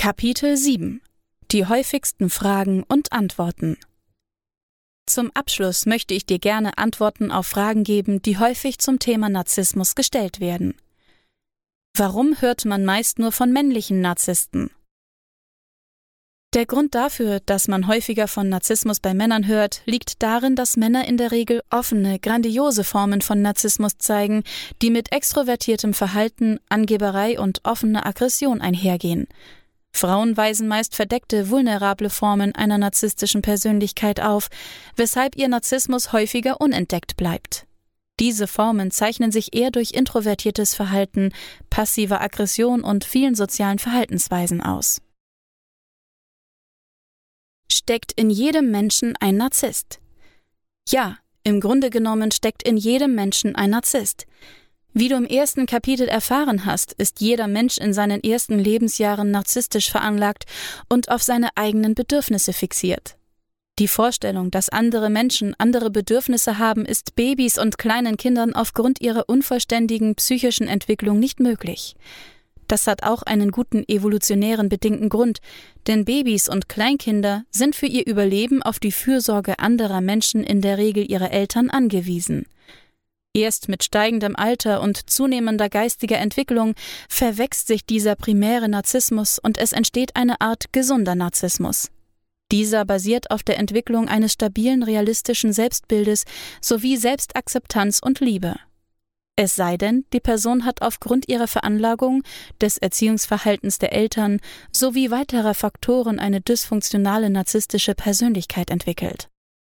Kapitel 7 – Die häufigsten Fragen und Antworten. Zum Abschluss möchte ich dir gerne Antworten auf Fragen geben, die häufig zum Thema Narzissmus gestellt werden. Warum hört man meist nur von männlichen Narzissten? Der Grund dafür, dass man häufiger von Narzissmus bei Männern hört, liegt darin, dass Männer in der Regel offene, grandiose Formen von Narzissmus zeigen, die mit extrovertiertem Verhalten, Angeberei und offener Aggression einhergehen. Frauen weisen meist verdeckte, vulnerable Formen einer narzisstischen Persönlichkeit auf, weshalb ihr Narzissmus häufiger unentdeckt bleibt. Diese Formen zeichnen sich eher durch introvertiertes Verhalten, passive Aggression und vielen sozialen Verhaltensweisen aus. Steckt in jedem Menschen ein Narzisst? Ja, im Grunde genommen steckt in jedem Menschen ein Narzisst. Wie du im ersten Kapitel erfahren hast, ist jeder Mensch in seinen ersten Lebensjahren narzisstisch veranlagt und auf seine eigenen Bedürfnisse fixiert. Die Vorstellung, dass andere Menschen andere Bedürfnisse haben, ist Babys und kleinen Kindern aufgrund ihrer unvollständigen psychischen Entwicklung nicht möglich. Das hat auch einen guten evolutionären bedingten Grund, denn Babys und Kleinkinder sind für ihr Überleben auf die Fürsorge anderer Menschen in der Regel ihrer Eltern angewiesen. Erst mit steigendem Alter und zunehmender geistiger Entwicklung verwächst sich dieser primäre Narzissmus und es entsteht eine Art gesunder Narzissmus. Dieser basiert auf der Entwicklung eines stabilen, realistischen Selbstbildes sowie Selbstakzeptanz und Liebe. Es sei denn, die Person hat aufgrund ihrer Veranlagung, des Erziehungsverhaltens der Eltern sowie weiterer Faktoren eine dysfunktionale narzisstische Persönlichkeit entwickelt.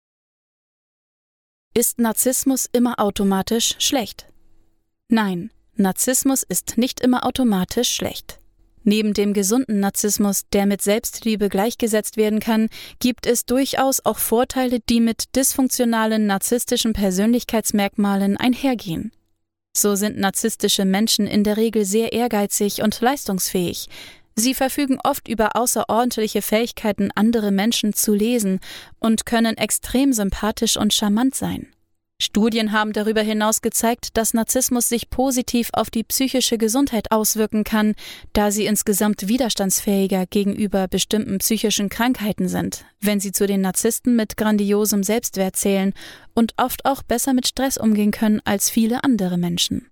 Ist Narzissmus immer automatisch schlecht? Nein, Narzissmus ist nicht immer automatisch schlecht. Neben dem gesunden Narzissmus, der mit Selbstliebe gleichgesetzt werden kann, gibt es durchaus auch Vorteile, die mit dysfunktionalen narzisstischen Persönlichkeitsmerkmalen einhergehen. So sind narzisstische Menschen in der Regel sehr ehrgeizig und leistungsfähig. Sie verfügen oft über außerordentliche Fähigkeiten, andere Menschen zu lesen und können extrem sympathisch und charmant sein. Studien haben darüber hinaus gezeigt, dass Narzissmus sich positiv auf die psychische Gesundheit auswirken kann, da sie insgesamt widerstandsfähiger gegenüber bestimmten psychischen Krankheiten sind, wenn sie zu den Narzissten mit grandiosem Selbstwert zählen und oft auch besser mit Stress umgehen können als viele andere Menschen.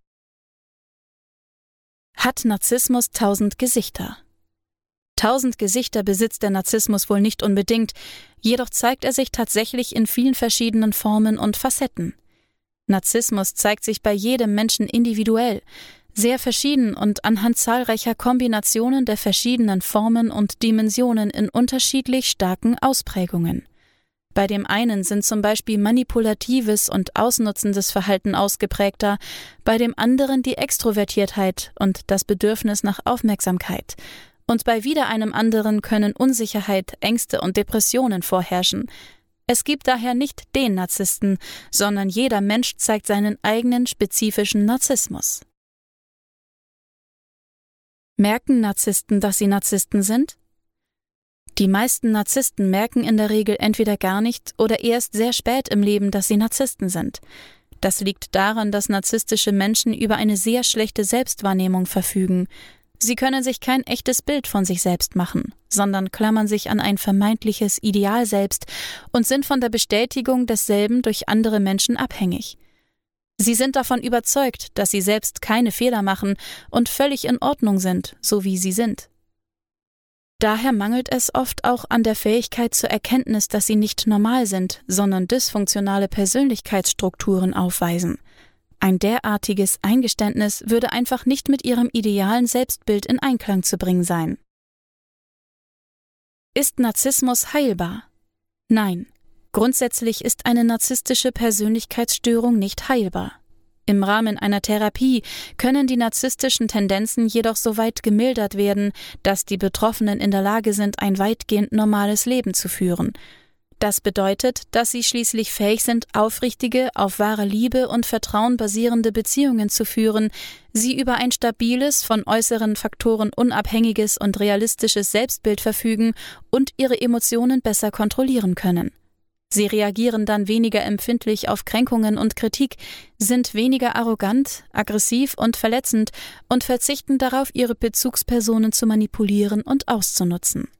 Hat Narzissmus 1000 Gesichter? 1000 Gesichter besitzt der Narzissmus wohl nicht unbedingt, jedoch zeigt er sich tatsächlich in vielen verschiedenen Formen und Facetten. Narzissmus zeigt sich bei jedem Menschen individuell, sehr verschieden und anhand zahlreicher Kombinationen der verschiedenen Formen und Dimensionen in unterschiedlich starken Ausprägungen. Bei dem einen sind zum Beispiel manipulatives und ausnutzendes Verhalten ausgeprägter, bei dem anderen die Extrovertiertheit und das Bedürfnis nach Aufmerksamkeit. Und bei wieder einem anderen können Unsicherheit, Ängste und Depressionen vorherrschen. Es gibt daher nicht den Narzissten, sondern jeder Mensch zeigt seinen eigenen spezifischen Narzissmus. Merken Narzissten, dass sie Narzissten sind? Die meisten Narzissten merken in der Regel entweder gar nicht oder erst sehr spät im Leben, dass sie Narzissten sind. Das liegt daran, dass narzisstische Menschen über eine sehr schlechte Selbstwahrnehmung verfügen. Sie können sich kein echtes Bild von sich selbst machen, sondern klammern sich an ein vermeintliches Ideal selbst und sind von der Bestätigung desselben durch andere Menschen abhängig. Sie sind davon überzeugt, dass sie selbst keine Fehler machen und völlig in Ordnung sind, so wie sie sind. Daher mangelt es oft auch an der Fähigkeit zur Erkenntnis, dass sie nicht normal sind, sondern dysfunktionale Persönlichkeitsstrukturen aufweisen. Ein derartiges Eingeständnis würde einfach nicht mit ihrem idealen Selbstbild in Einklang zu bringen sein. Ist Narzissmus heilbar? Nein, grundsätzlich ist eine narzisstische Persönlichkeitsstörung nicht heilbar. Im Rahmen einer Therapie können die narzisstischen Tendenzen jedoch so weit gemildert werden, dass die Betroffenen in der Lage sind, ein weitgehend normales Leben zu führen. Das bedeutet, dass sie schließlich fähig sind, aufrichtige, auf wahre Liebe und Vertrauen basierende Beziehungen zu führen, sie über ein stabiles, von äußeren Faktoren unabhängiges und realistisches Selbstbild verfügen und ihre Emotionen besser kontrollieren können. Sie reagieren dann weniger empfindlich auf Kränkungen und Kritik, sind weniger arrogant, aggressiv und verletzend und verzichten darauf, ihre Bezugspersonen zu manipulieren und auszunutzen.